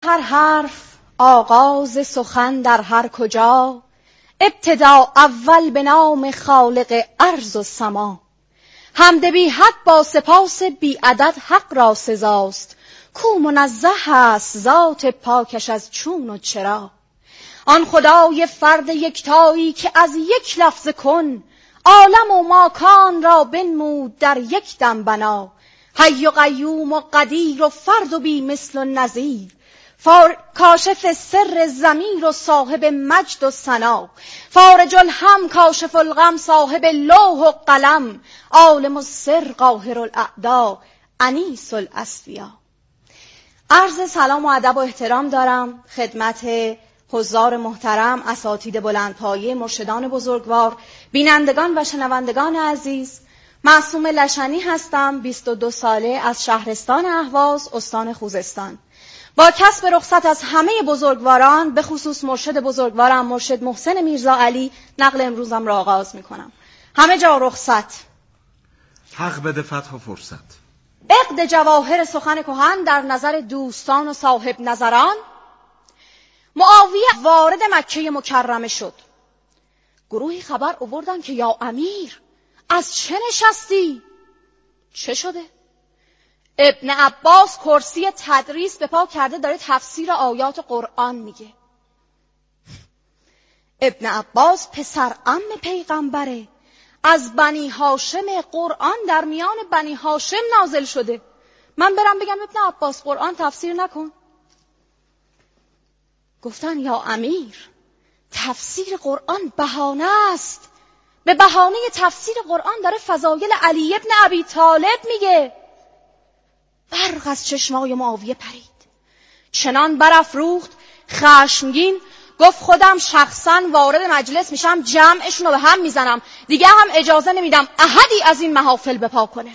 هر حرف آغاز سخن در هر کجا، ابتدا اول به نام خالق ارض و سما. حمد بی حد با سپاس بی عدد حق را سزاست، کو منزه است ذات پاکش از چون و چرا. آن خدای فرد یکتایی که از یک لفظ کن، عالم و ماکان را بنمود در یک دم بنا. حی و قیوم و قدیر و فرد و بی مثل و نظیر، کاشف سر ضمیر و صاحب مجد و ثنا. فارج الهم کاشف الغم صاحب لوح و قلم، عالم السر قاهر الاعدا انیس الاصفیا. عرض سلام و ادب و احترام دارم خدمت حضار محترم، اساتید بلندپایه، مرشدان بزرگوار، بینندگان و شنوندگان عزیز. معصوم لشنی هستم، 22 ساله، از شهرستان اهواز، استان خوزستان. با کسب رخصت از همه بزرگواران، به خصوص مرشد بزرگوارم مرشد محسن میرزا علی، نقل امروزم را آغاز میکنم. همه جا رخصت، حق بده فتح و فرصت. عقد جواهر سخن کهن در نظر دوستان و صاحب نظران. معاویه وارد مکه مکرمه شد. گروهی خبر آوردن که یا امیر، از چه نشستی؟ چه شده؟ ابن عباس کرسی تدریس به پا کرده، داره تفسیر آیات قرآن میگه. ابن عباس پسر عم پیغمبره، از بنی هاشم، قرآن در میان بنی هاشم نازل شده. من برم بگم ابن عباس قرآن تفسیر نکن؟ گفتن یا امیر، تفسیر قرآن بهانه است. به بهانه تفسیر قرآن داره فضایل علی ابن ابی طالب میگه. برق از چشمای معاویه پرید، چنان برافروخت خشمگین، گفت خودم شخصا وارد مجلس میشم، جمعشون رو به هم میزنم، دیگه هم اجازه نمیدم احدی از این محافل بپا کنه.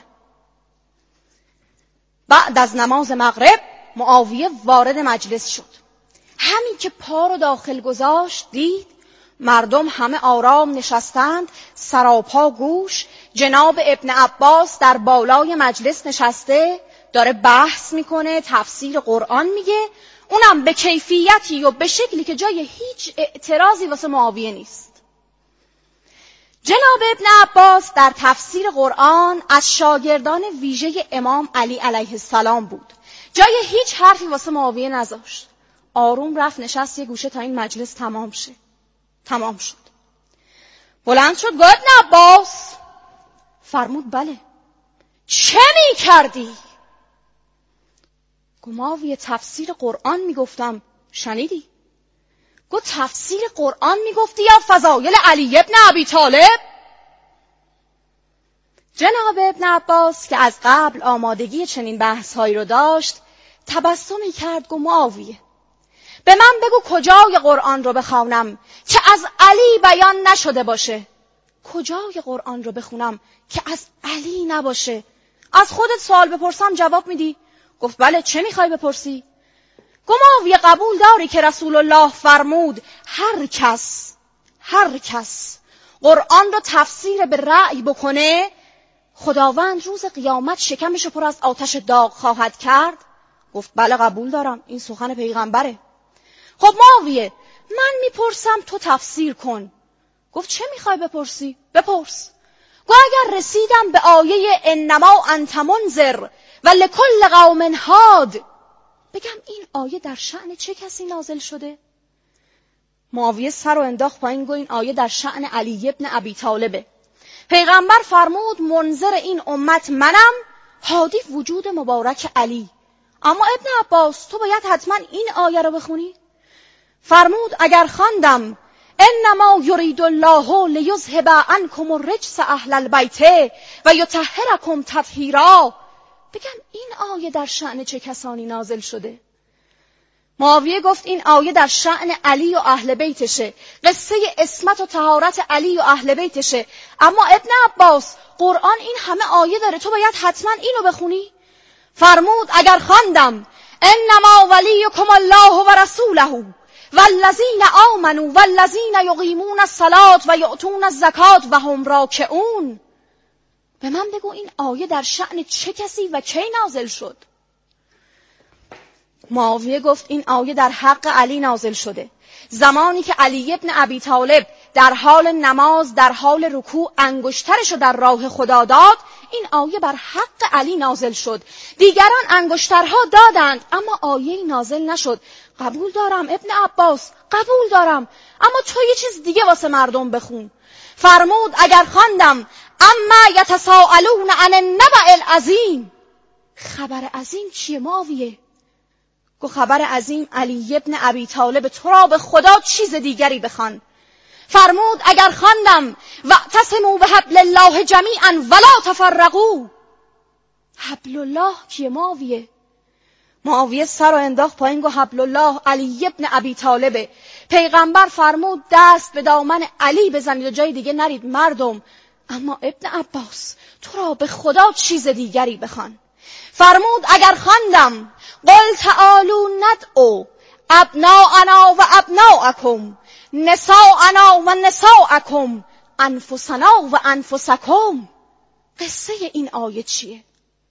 بعد از نماز مغرب معاویه وارد مجلس شد. همین که پا رو داخل گذاشت دید مردم همه آرام نشستند، سراپا گوش. جناب ابن عباس در بالای مجلس نشسته، داره بحث میکنه، تفسیر قرآن میگه، اونم به کیفیتی و به شکلی که جای هیچ اعتراضی واسه معاویه نیست. جناب ابن عباس در تفسیر قرآن از شاگردان ویژه امام علی علیه السلام بود، جای هیچ حرفی واسه معاویه نذاشت. آروم رفت نشست یه گوشه تا این مجلس تمام شد. بلند شد، گفت ابن عباس. فرمود بله. چه می کردی؟ گفت معاویه تفسیر قرآن میگفتم. شنیدی؟ گفت تفسیر قرآن میگفتی یا فضایل علی ابن ابی طالب؟ جناب ابن عباس که از قبل آمادگی چنین بحث‌هایی رو داشت، تبسمی کرد. گفت معاویه، به من بگو کجای قرآن رو بخوانم که از علی بیان نشده باشه؟ کجای قرآن رو بخونم که از علی نباشه؟ از خودت سوال بپرسم جواب میدی؟ گفت بله، چه میخوای بپرسی؟ گفت معاویه قبول داری که رسول الله فرمود هر کس قرآن رو تفسیر به رأی بکنه، خداوند روز قیامت شکمش رو پر از آتش داغ خواهد کرد؟ گفت بله قبول دارم، این سخن پیغمبره. خب معاویه، من میپرسم تو تفسیر کن. گفت چه میخوای بپرسی؟ بپرس. گفت اگر رسیدم به آیه انما انت منذر و لکل قوم هاد، بگم این آیه در شأن چه کسی نازل شده؟ معاویه سر رو انداخت پایین، گفت این آیه در شأن علی ابن ابی طالبه. پیغمبر فرمود منذر این امت منم، هادی وجود مبارک علی. اما ابن عباس تو باید حتما این آیه رو بخونی. فرمود اگر خواندم انما یرید الله لیذهب عنکم الرجس اهل البیت و یطهرکم تطهیرا، بگم این آیه در شأن چه کسانی نازل شده؟ معاویه گفت این آیه در شأن علی و اهل بیتشه، قصه عصمت و طهارت علی و اهل بیتشه. اما ابن عباس قرآن این همه آیه داره، تو باید حتما اینو بخونی. فرمود اگر خواندم انما ولیکم الله و رسوله والذین آمنوا والذین یقیمون الصلاة و یؤتون الزکاة و هم راکعون، به من بگو این آیه در شأن چه کسی و کی نازل شد؟ معاویه گفت این آیه در حق علی نازل شده. زمانی که علی ابن ابی طالب در حال نماز در حال رکوع انگشترش رو در راه خدا داد، این آیه بر حق علی نازل شد. دیگران انگشترها دادند اما آیه نازل نشد. قبول دارم ابن عباس، قبول دارم، اما تو یه چیز دیگه واسه مردم بخون. فرمود اگر خواندم اما یتساءلون عن النبأ العظیم، خبر عظیم چیه معاویه؟ گو خبر عظیم علی ابن ابی طالب، تو را به خدا چیز دیگری بخوان. فرمود اگر خواندم واعتصموا بحبل الله جمیعا ولا تفرقوا، حبل الله کیه معاویه؟ معاویه سر رو انداخت پایین، گو حبل الله علی ابن ابی طالب. پیغمبر فرمود دست به دامن علی بزنید و جای دیگه نرید مردم. اما ابن عباس تو را به خدا چیز دیگری بخوان. فرمود اگر خواندم قل تعالوا ندعو ابناءنا و ابناءکم نساءنا و نساءکم انفسنا و انفسکم، قصه این آیه چیه؟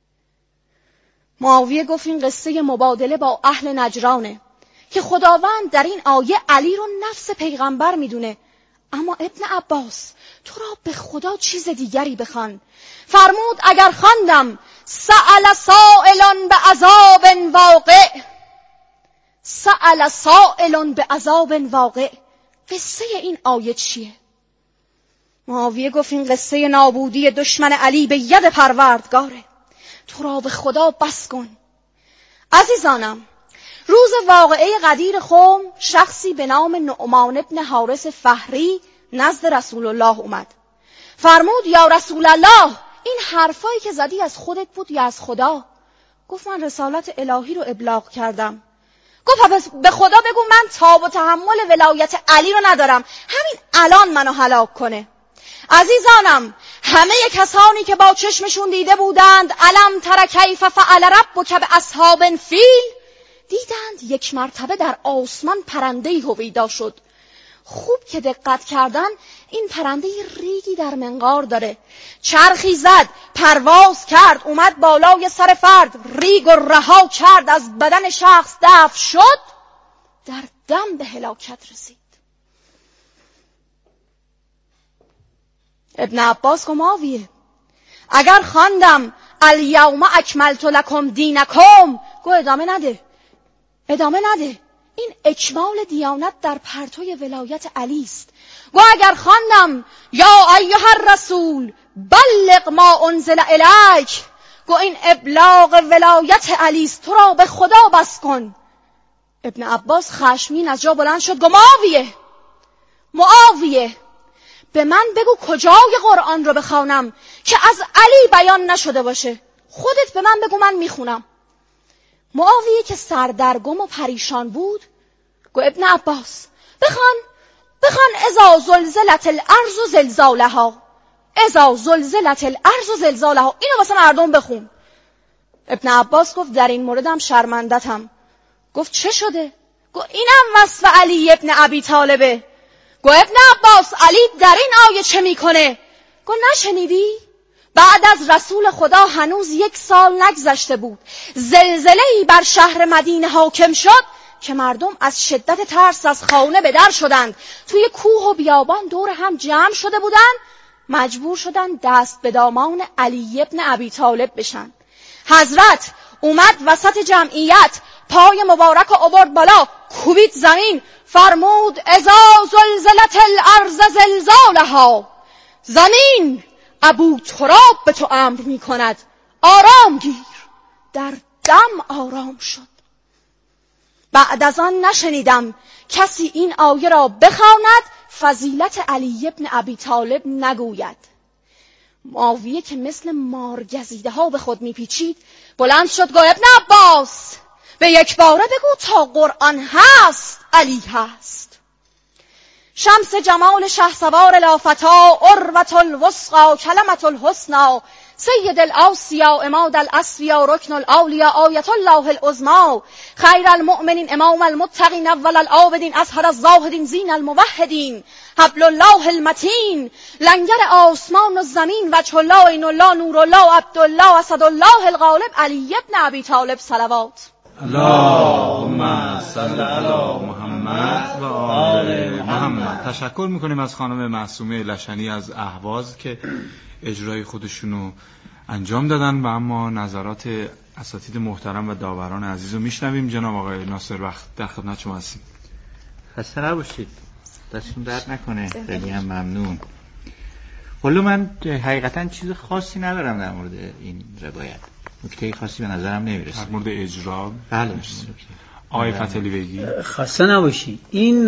معاویه گفت این قصه مبادله با اهل نجرانه که خداوند در این آیه علی رو نفس پیغمبر میدونه. اما ابن عباس تو را به خدا چیز دیگری بخوان. فرمود اگر خواندم سأل سائل بعذاب واقع، سأل سائل بعذاب واقع، قصه این آیه چیه؟ معاویه گفت این قصه نابودی دشمن علی به ید پروردگاره، تو را به خدا بس کن. عزیزانم، روز واقعه غدیر خم شخصی به نام نعمان ابن حارث فهری نزد رسول الله اومد. فرمود یا رسول الله، این حرفایی که زدی از خودت بود یا از خدا؟ گفت من رسالت الهی رو ابلاغ کردم. گفت به خدا بگو من تاب و تحمل ولایت علی رو ندارم، همین الان منو هلاک کنه. عزیزانم، همه کسانی که با چشمشون دیده بودند الم تر کیف فعل ربک باصحاب الفیل، دیدند یک مرتبه در آسمان پرنده‌ای هویدا شد. خوب که دقت کردن این پرنده ریگی در منقار داره، چرخی زد، پرواز کرد، اومد بالای سر فرد، ریگ و رها کرد، از بدن شخص دفع شد، در دم به هلاکت رسید. ابن عباس گفت معاویه اگر خواندم الیوم اکملت لکم دینکم، گو ادامه نده. این اکمال دیانت در پرتوی ولایت علی است. گو اگر خواندم یا ایها الرسول بلغ ما انزل الیک، گو این ابلاغ ولایت علی است، تو را به خدا بس کن. ابن عباس خشمگین از جا بلند شد، گو معاویه به من بگو کجای قرآن رو بخوانم که از علی بیان نشده باشه، خودت به من بگو من میخونم. معاویه که سردرگم و پریشان بود گو ابن عباس بخوان اذا زلزلت الارض زلزالها، اذا زلزلت الارض زلزالها، اینو واسه مردم بخون. ابن عباس گفت در این موردم شرمندتم. گفت چه شده؟ گفت اینم وصف علی ابن ابی طالبه. گفت ابن عباس علی در این آیه چه میکنه؟ گفت نشنیدی؟ بعد از رسول خدا هنوز 1 سال نگذشته بود، زلزله‌ای بر شهر مدینه حاکم شد که مردم از شدت ترس از خانه به در شدند، توی کوه و بیابان دور هم جمع شده بودند، مجبور شدند دست به دامان علی ابن ابی طالب بشن. حضرت اومد وسط جمعیت، پای مبارک و آورد بالا، کوبید زمین، فرمود اذا زلزلت الارض زلزالها، زمین ابو تراب به تو امر می کند آرام گیر. در دم آرام شد. بعد از آن نشنیدم کسی این آیه را بخواند فضیلت علی ابن ابی طالب نگوید. معاویه که مثل مارگزیده ها به خود میپیچید بلند شد، گفت ابن عباس به یک باره بگو تا قرآن هست علی هست. شمس جمال شهسوار لافتا، عروة الوثقی، کلمة الحسنی، سید الاوصیا، عماد الاسفیا، رکن الاولیا، آیت الله العظمی، خیر المؤمنین، امام المتقین، اول العابدین، اظهر الزاهدین، زین الموحدین، حبل الله المتین، لنگر آسمان و زمین، وجه الله، عین الله، نور الله، عبد الله، اسد الله الغالب، علی ابن ابی طالب صلوات. اللهم صل علی محمد و آل محمد. تشکر میکنیم از خانم معصومه لشنی از اهواز که اجرای خودشونو انجام دادن و اما نظرات اساتید محترم و داوران عزیز رو میشنویم. جناب آقای ناصر وقت در خدمت شما هستیم. خسته نباشید، دستتون درد نکنه. خیلی هم ممنون. والا من حقیقتا چیز خاصی ندارم در مورد این روایت، نکته خاصی به نظرم نمیرسه. در مورد اجرا بله. آقای فتلی بگی. خسته نباشی. این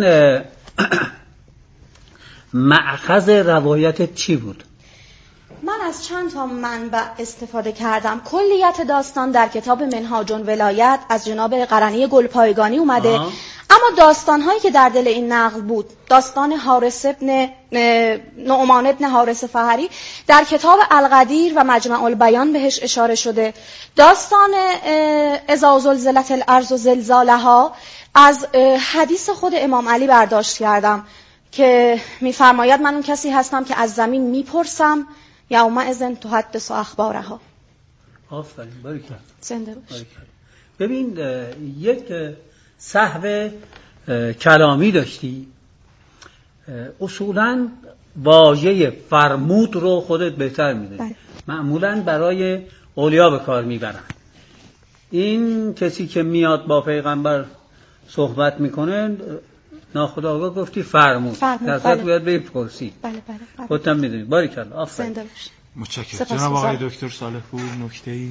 مأخذ روایت چی بود؟ من از چند تا منبع استفاده کردم. کلیت داستان در کتاب منهاج ولایت از جناب قرنی گلپایگانی اومده. اما داستان‌هایی که در دل این نقل بود، داستان حارث ابن نعمان ابن حارث فهری در کتاب القدیر و مجمع البیان بهش اشاره شده. داستان اذا زلزلت الارض زلزالها از حدیث خود امام علی برداشت کردم که می‌فرماید من اون کسی هستم که از زمین میپرسم یومئذ تحدث اخبارها. آفرین، باریکلا. زنده باش. ببین یک سهو کلامی داشتی. اصولاً واژه فرمود رو خودت بهتر میدونی. معمولاً برای اولیا به کار میبرن. این کسی که میاد با پیغمبر صحبت میکنه ناخودآگاه گفتی فرمود. در صورت باید بپرسی. بله. خودت هم میدونی. باریکلا. آفرین. زنده باش. متشکرم. جناب آقای دکتر صالح پور نکته‌ای؟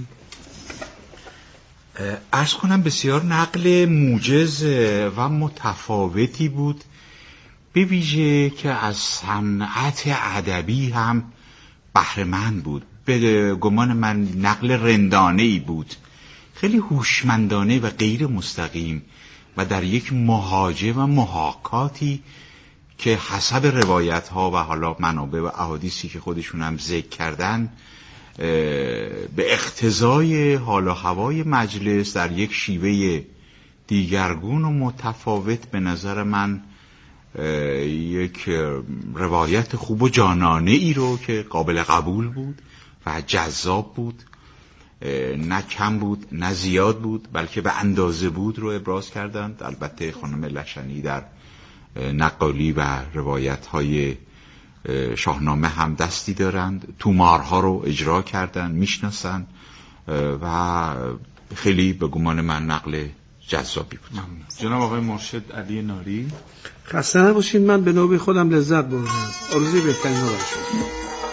عرض کنم بسیار نقل موجز و متفاوتی بود، به ویژه که از صنعت ادبی هم بهره‌مند بود. به گمان من نقل رندانه‌ای بود، خیلی هوشمندانه و غیر مستقیم و در یک محاجه و محاکاتی که حسب روایت ها و حالا منابع و احادیثی که خودشون هم ذکر کردن به اقتضای حال و هوای مجلس در یک شیوه دیگرگون و متفاوت به نظر من یک روایت خوب و جانانه ای رو که قابل قبول بود و جذاب بود، نه کم بود نه زیاد بود، بلکه به اندازه بود رو ابراز کردند. البته خانم لشنی در نقالی و روایت های شاهنامه هم دستی دارند، تومارها رو اجرا کردن، میشناسن و خیلی به گمان من نقل جذابی بود. جناب آقای مرشد علی ناری. خسته نباشید، من به نوبه خودم لذت بردم. آرزوی بهترین ها برای شما.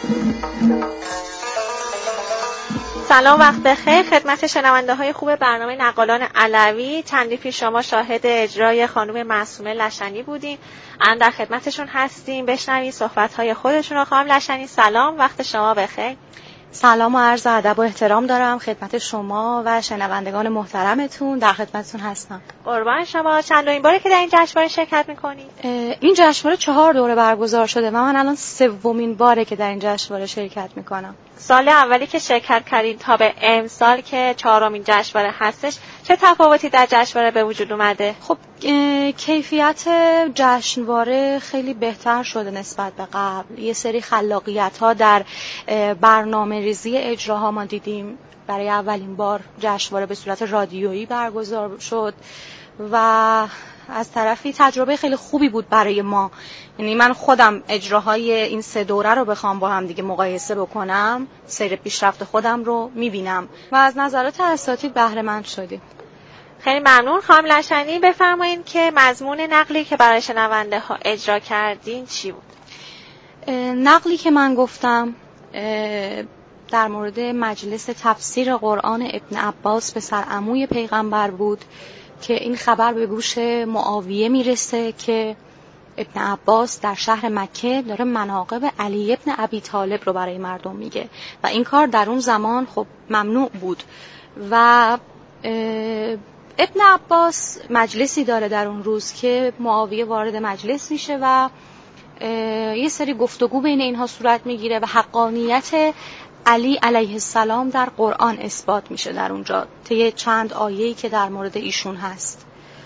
سلام، وقت بخیر خدمت شنونده های خوب برنامه نقالان علوی. چندی پیش شما شاهد اجرای خانم معصومه لشنی بودیم، الان در خدمتشون هستیم. بشنوید صحبت های خودشون رو. خانم لشنی سلام، وقت شما بخیر. سلام و عرض ادب و احترام دارم خدمت شما و شنوندگان محترمتون. در خدمتتون هستم. قربان شما. چندمین باره که در این جشنواره شرکت میکنید؟ این جشنواره 4 دوره برگزار شده و من الان 3مین باره که در این جشنواره شرکت میکنم. سال اولی که شرکت کردید تا به امسال که 4مین جشنواره هستش، چه تفاوتی در جشنواره به وجود اومده؟ خب کیفیت جشنواره خیلی بهتر شده نسبت به قبل. یه سری خلاقیت‌ها در برنامه‌ریزی اجراها ما دیدیم. برای اولین بار جشنواره به صورت رادیویی برگزار شد و از طرفی تجربه خیلی خوبی بود برای ما. یعنی من خودم اجراهای این 3 دوره رو بخوام با هم دیگه مقایسه بکنم، سیر پیشرفت خودم رو می‌بینم و از نظرات اساتید بهره مند شدیم. خیلی ممنون. خانم لشنی بفرمایید که مضمون نقلی که برای شنونده ها اجرا کردین چی بود؟ نقلی که من گفتم در مورد مجلس تفسیر قرآن ابن عباس پسر عموی پیغمبر بود که این خبر به گوش معاویه میرسه که ابن عباس در شهر مکه داره مناقب علی ابن ابی طالب رو برای مردم میگه و این کار در اون زمان خب ممنوع بود و ابن عباس مجلسی داره در اون روز که معاویه وارد مجلس میشه و یه سری گفتگو بین اینها صورت میگیره و حقانیت علی علیه السلام در قرآن اثبات میشه در اونجا طی چند آیه‌ای که در مورد ایشون هست.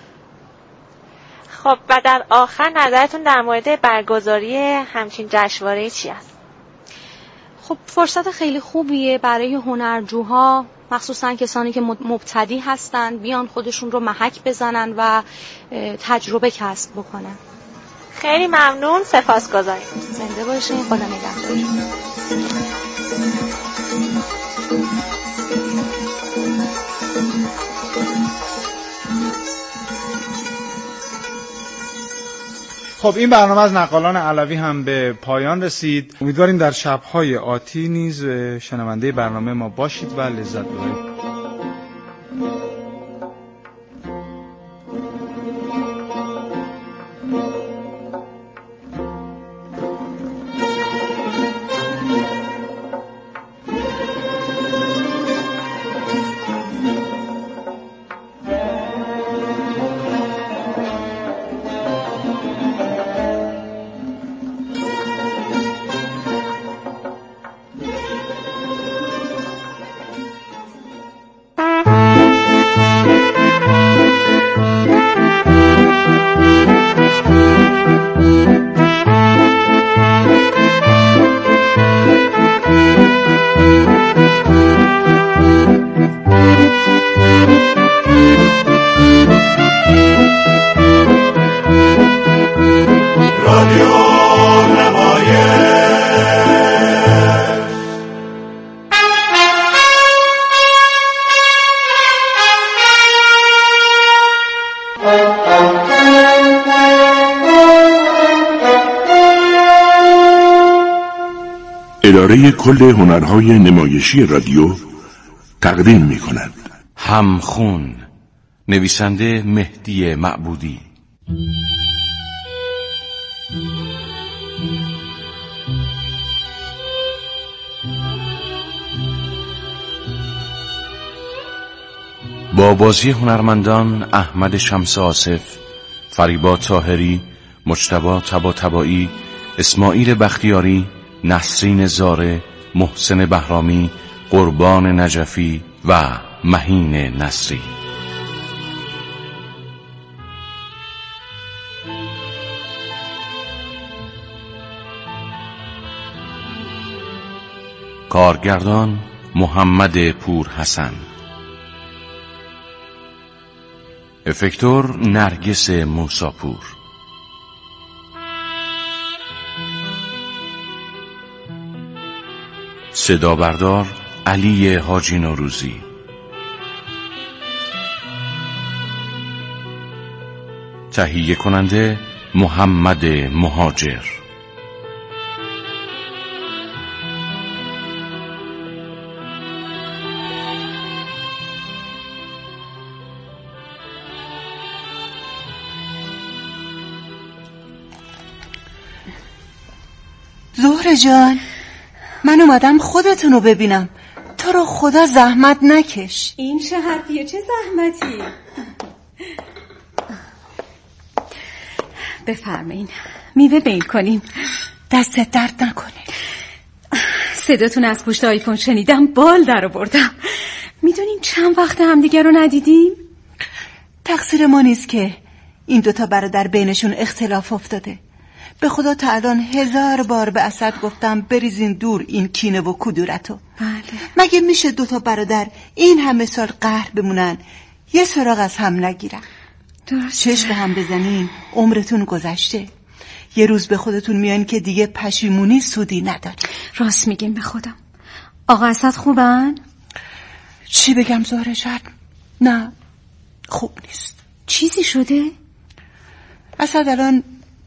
خب و در آخر نظرتون در مورد برگزاری همچین جشنواره‌ای چی است؟ خب فرصت خیلی خوبیه برای هنرجوها مخصوصا کسانی که مبتدی هستن بیان خودشون رو محک بزنن و تجربه کسب بکنن. خیلی ممنون، سپاسگزاریم. زنده باشین، خدا نگهدارتون. خب این برنامه از نقالان علوی هم به پایان رسید. امیدواریم در شب‌های آتی نیز شنونده برنامه ما باشید و لذت ببرید. اداره کل هنرهای نمایشی رادیو تقدیم می‌کند. همخون، نویسنده مهدی معبودی. با بازی هنرمندان احمد شمس آصف، فریبا طاهری، مجتبی طباطبایی، اسماعیل بختیاری، نسرین زاره، محسن بهرامی، قربان نجفی و مهین نصری. کارگردان محمد پور حسن. افکتور نرگس موساپور. صدا بردار علی حاجی نوروزی. تهیه کننده محمد مهاجر. زهره جان، من اومدم خودتونو ببینم. تو رو خدا زحمت نکش. این چه حرفیه؟ چه زحمتی؟ بفرمایین، میوه میل کنیم. دستت درد نکنه. صداتون از پشت آیفون شنیدم، بال در آوردم. میدونین چند وقت همدیگه رو ندیدیم؟ تقصیر ما نیست که این دوتا برادر بینشون اختلاف افتاده. به خدا تا الان 1000 بار به اسد گفتم بریزین دور این کینه و کدورتو. بله. مگه میشه دوتا برادر این همه سال قهر بمونن، یه سراغ از هم نگیرن؟ درسته. چشم هم بزنین عمرتون گذشته. یه روز به خودتون میان که دیگه پشیمونی سودی نداره. راست میگیم به خودم. آقا اسد خوبن؟ چی بگم زهره جان؟ نه خوب نیست. چیزی شده؟ اسد الان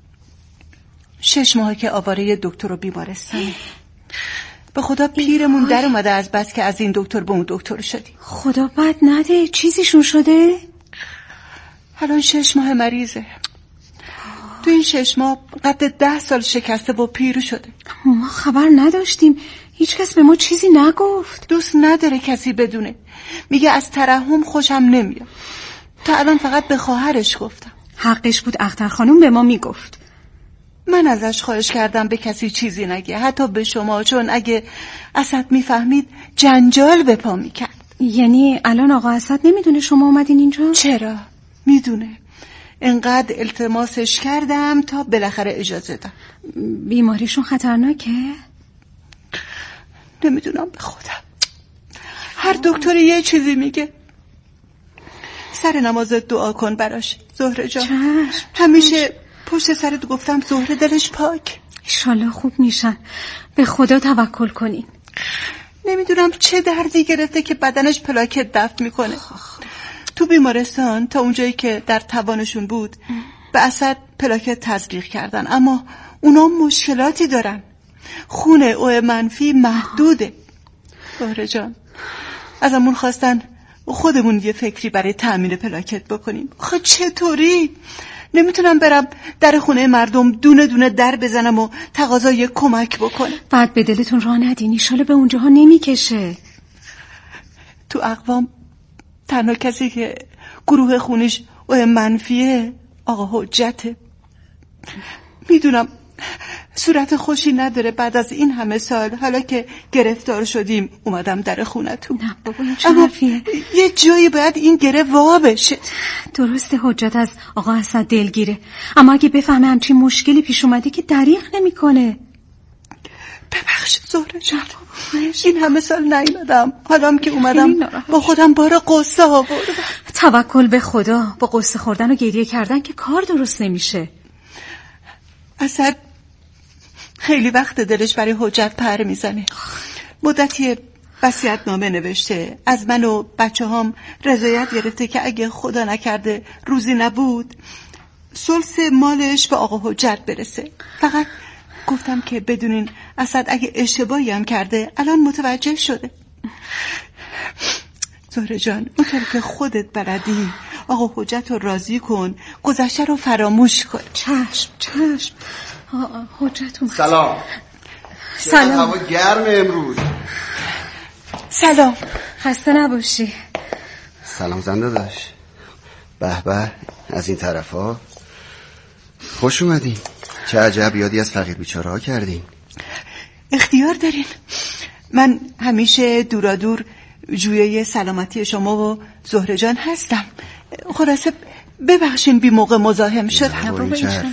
6 ماهه که آواره دکتر و بیمارستانه. به خدا پیرمون در اومده از بس که از این دکتر به اون دکتر شدی. خدا بد نده. چیزیشون شده؟ الان 6 ماه مریضه. تو این 6 ماه قد 10 سال شکسته و پیر شده. ما خبر نداشتیم. هیچ کس به ما چیزی نگفت. دوست نداره کسی بدونه. میگه از ترحم خوشم نمیاد. تا الان فقط به خواهرش گفتم. حقش بود، اختر خانوم به ما میگفت. من ازش خواهش کردم به کسی چیزی نگه، حتی به شما، چون اگه اسد میفهمید جنجال به پا میکرد. یعنی الان آقا اسد نمیدونه شما اومدین اینجا؟ چرا؟ میدونه. انقدر التماسش کردم تا بالاخره اجازه داد. بیماریشون خطرناکه؟ نمیدونم به خودم. هر دکتری یه چیزی میگه. سر نمازت دعا کن براش زهره جان. همیشه پشت سرت گفتم زهره دلش پاک. انشالله خوب میشن. به خدا توکل کنین. نمیدونم چه دردی گرفته که بدنش پلاکت دفع میکنه. تو بیمارستان تا اونجایی که در توانشون بود به اسد پلاکت تزریق کردن، اما اونا مشکلاتی دارن. خون او منفی محدوده. زهره جان ازمون خواستن خودمون یه فکری برای تأمین پلاکت بکنیم. آخه چطوری؟ نمیتونم برم در خونه مردم دونه دونه در بزنم و تقاضای کمک بکنم. بعد به دلتون راه ندین، ایشالا به اونجاها نمیکشه. تو اقوام تنها کسی که گروه خونش او منفیه آقا حجته. میدونم صورت خوشی نداره بعد از این همه سال، حالا که گرفتار شدیم اومدم در خونتون. نه بابا این چه اما حرفیه؟ یه جایی باید این گره وا بشه. درسته حجت از آقا اسد دلگیره، اما اگه بفهمه همچین مشکلی پیش اومده که دریغ نمیکنه. ببخشید زهره جان، این همه سال نیومدم، حالام که اومدم با خودم بار قصه آوردم. توکل به خدا. با قصه خوردن و گریه کردن که کار درست نمیشه. اسد خیلی وقت دلش برای حجت پر میزنه. مدتی وصیت‌نامه نوشته، از من و بچه‌هام رضایت گرفته که اگه خدا نکرده روزی نبود ثلث مالش به آقا حجت برسه. فقط گفتم که بدونین اسد اگه اشتباهی هم کرده الان متوجه شده. زهره جان اونطور که خودت بلدی آقا حجت رو راضی کن، گذشته رو فراموش کن. چشم. حجت اومد. سلام. هوا گرم امروز. سلام. خسته نباشی. سلام زنده داشت. به به از این طرفا خوش اومدین. چه عجب یادی از فقیر بیچاره ها کردین. اختیار دارین. من همیشه دورادور جویه سلامتی شما و زهره جان هستم. خلاصه ببخشین بی موقع مزاحم شدم.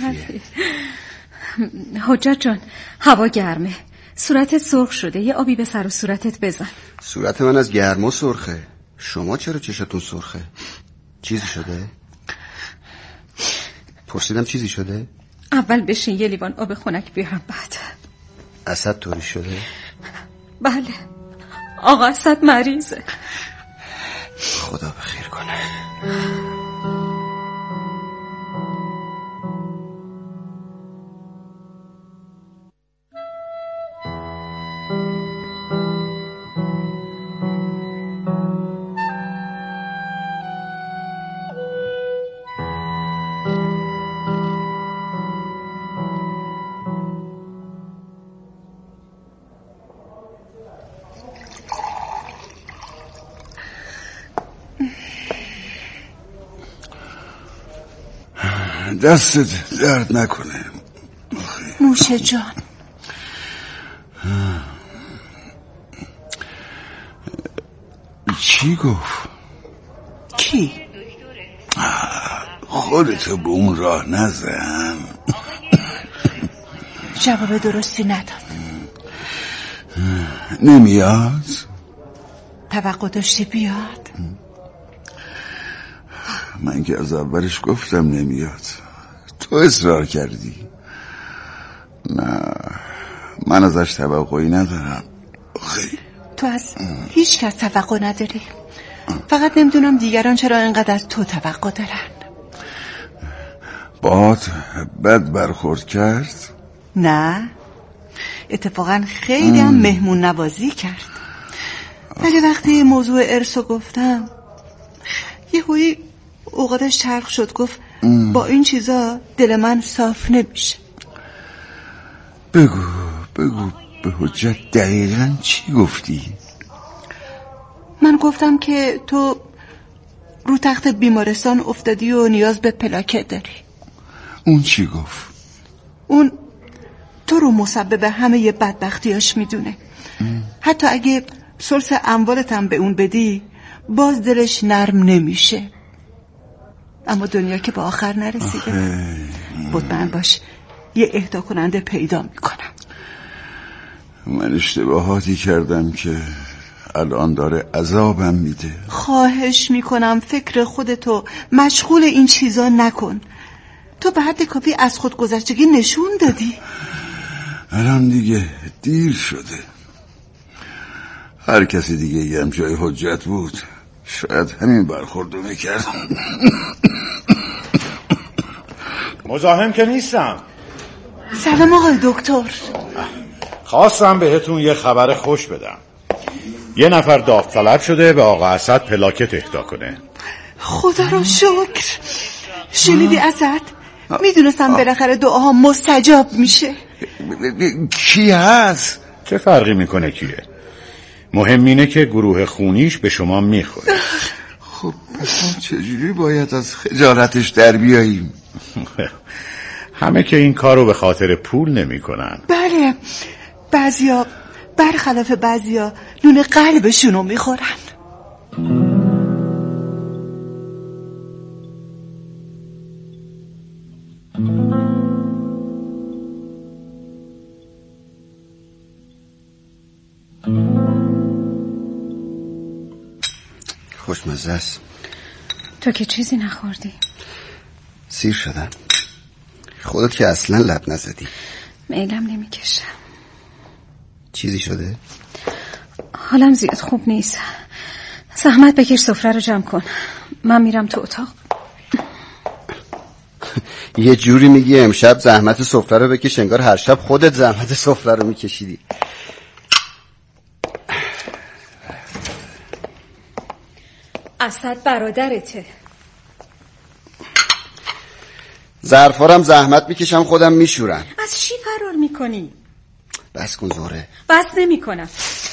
حجت جان هوا گرمه، صورتت سرخ شده، یه آبی به سر و صورتت بزن. صورت من از گرما سرخه، شما چرا چشتون سرخه؟ چیزی شده؟ پرسیدم چیزی شده؟ اول بشین یه لیوان آب خنک بیارم بعد. اسد طوری شده؟ بله آقا اسد مریضه. خدا بخیر کنه. دستت درد نکنه. نوشه جان. چی گفت؟ کی؟ خودتو به اون راه نزن. جواب درستی نداد. نمیاد؟ توقع داشتی بیاد؟ من که از اولش گفتم نمیاد، تو اصرار کردی. نه من ازش توقعی ندارم. خیلی تو از هیچ کس توقع نداری، فقط نمیدونم دیگران چرا اینقدر از تو توقع دارن. باهات بد برخورد کرد؟ نه اتفاقا خیلی هم مهمون نوازی کرد. ولی وقتی موضوع ارثو گفتم یه هوی اوقاتش چرخ شد، گفت با این چیزا دل من صاف نمیشه. بگو به حجت دقیقاً چی گفتی؟ من گفتم که تو رو تخت بیمارستان افتادی و نیاز به پلاکت داری. اون چی گفت؟ اون تو رو مسبب همه بدبختیاش میدونه. حتی اگه ثلث اموالت هم به اون بدی باز دلش نرم نمیشه. اما دنیا که به آخر نرسیده. مطمئن باش یه اهدا کننده پیدا میکنم. من اشتباهاتی کردم که الان داره عذابم میده. خواهش میکنم فکر خودتو مشغول این چیزا نکن. تو به حد کافی از خودگذشتگی نشون دادی. الان دیگه دیر شده. هر کسی دیگه یه هم جای حجت بود شاید همین برخوردو میکرد. مزاحم که نیستم. سلام آقای دکتر. خواستم بهتون یه خبر خوش بدم. یه نفر داوطلب شده به آقا اسد پلاکت اهدا کنه. خدا رو شکر. شنیدی اسد؟ میدونستم بالاخره دعاها مستجاب میشه. کی هست؟ چه فرقی میکنه کیه؟ مهم اینه که گروه خونیش به شما میخوره. خب چجوری باید از خجالتش در بیاییم؟ همه که این کارو به خاطر پول نمی کنن. بله، بعضیا برخلاف بعضیا نون قلبشونو میخورن. خوشمزه است. تو که چیزی نخوردی؟ سیر شدم. خودت که اصلا لب نزدی. میلم نمیکشه. چیزی شده؟ حالم زیاد خوب نیست. زحمت بکش سفره رو جمع کن. من میرم تو اتاق. یه جوری میگی امشب زحمت سفره رو بکش انگار هر شب خودت زحمت سفره رو میکشیدی. اسد برادرته. ظرفارم زحمت میکشم خودم میشورم. از چی فرار میکنی؟ بس کن زهره. بس نمیکنم.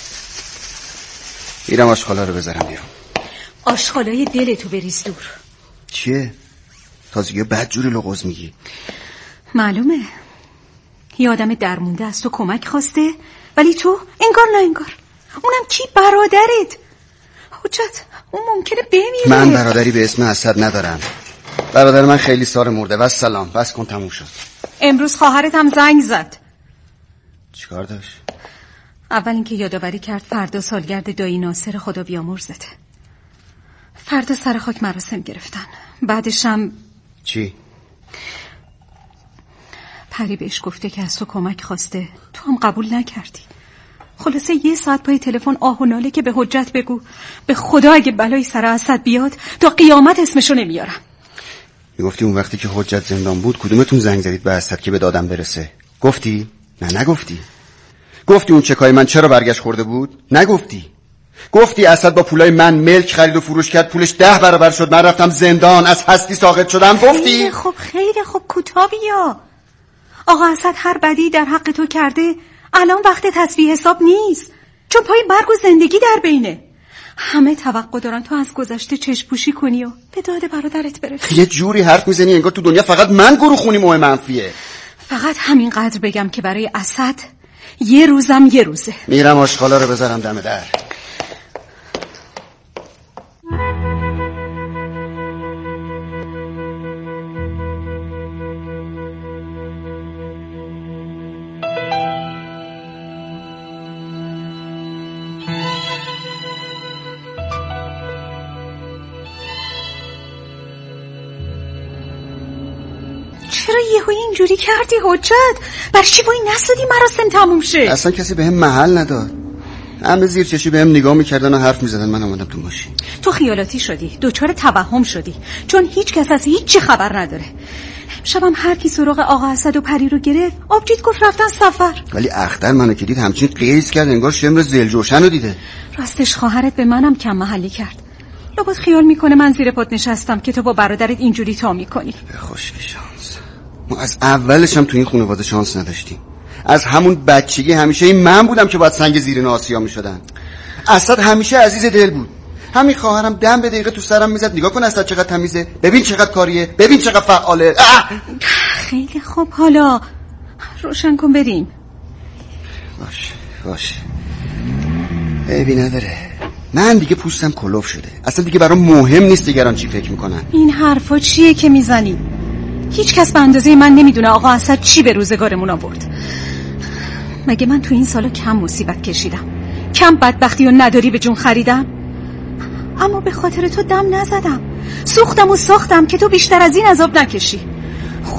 میرم آشغالا رو بذارم بیرون. آشغالای دلتو بریز دور. چیه؟ تازگی بدجوری لغز میگی. معلومه یه آدم درمونده از تو کمک خواسته ولی تو انگار نه انگار. اونم کی؟ برادرت. حجت اون ممکنه بمیره. من برادری به اسم اسد ندارم. برادر من خیلی سال مرده. و سلام. بس کن تموم شد. امروز خواهرت هم زنگ زد. چیکار داشت؟ اول اینکه یادآوری کرد فردا سالگرد دایی ناصر خدا بیامرزته. فردا سر خاک مراسم گرفتن. بعدش هم چی؟ پری بهش گفته که از تو کمک خواسته، تو هم قبول نکردی. خلاصه یه ساعت پای تلفن آه و ناله که به حجت بگو به خدا اگه بلای سر اسد بیاد تا قیامت اسمشو نمیارم. میگفتی اون وقتی که حجت زندان بود کدومتون زنگ زدید به اسد که به دادم برسه؟ گفتی؟ نه نگفتی. گفتی اون چکای من چرا برگشت خورده بود؟ نگفتی. گفتی اسد با پولای من ملک خرید و فروش کرد، پولش 10 برابر شد، من رفتم زندان، از هستی ساقط شدم. گفتی؟ خیلی خوب کوتاه بیا. آقا اسد هر بدی در حق تو کرده الان وقت تصفیه حساب نیست، چون پای مرگ و زندگی در بینه. همه توقع دارن تو از گذشته چشم پوشی کنی و به داد برادرت برسی. یه جوری حرف میزنی انگار تو دنیا فقط من گروه خونی مهم منفیه. فقط همینقدر بگم که برای اسد یه روزم یه روزه. میرم آشغالا رو بذارم دم در. چرا یهو اینجوری کردی حجت؟ برای چی وای نسادی مراسم تموم شه؟ اصلا کسی بهم محل نداد. همه زیر چشی بهم نگاه میکردن و حرف میزدن. من اومدم تو ماشین. تو خیالاتی شدی، دوچار توهم شدی، چون هیچ کس از هیچ چی خبر نداره. شبم هر کی سراغ آقا اسد و پری رو گرفت آبجیت گفت رفتن سفر. ولی اختر منو که دید همچین قیز کرد انگار شمر زلجوشن رو دیده. راستش خواهرت به منم کم محلی کرد. لابد خیال میکنه من زیر پات نشستم که تو با برادرت اینجوری تا میکنی. خوشی شانس. ما از اولش هم تو این خانواده شانس نداشتیم. از همون بچگی همیشه این من بودم که باید سنگ زیر ناسیا میشدن. اسد همیشه عزیز دل بود. همین خواهرم دم به دقیقه تو سرم میزد نگاه کن اسد چقدر تمیزه، ببین چقدر کاریه، ببین چقدر فعاله. خیلی خوب، حالا روشن کن بریم. باشه عیبی نداره. من دیگه پوستم کلوف شده، اصلا دیگه برام مهم نیست دیگران چی فکر میکنن. این حرفا چیه که میزنی؟ هیچ کس به اندازه من نمیدونه آقا اسد چی به روزگارمون آورد. مگه من تو این سالا کم مصیبت کشیدم؟ کم بدبختی و نداری به جون خریدم، اما به خاطر تو دم نزدم. سوختم و ساختم که تو بیشتر از این عذاب نکشی.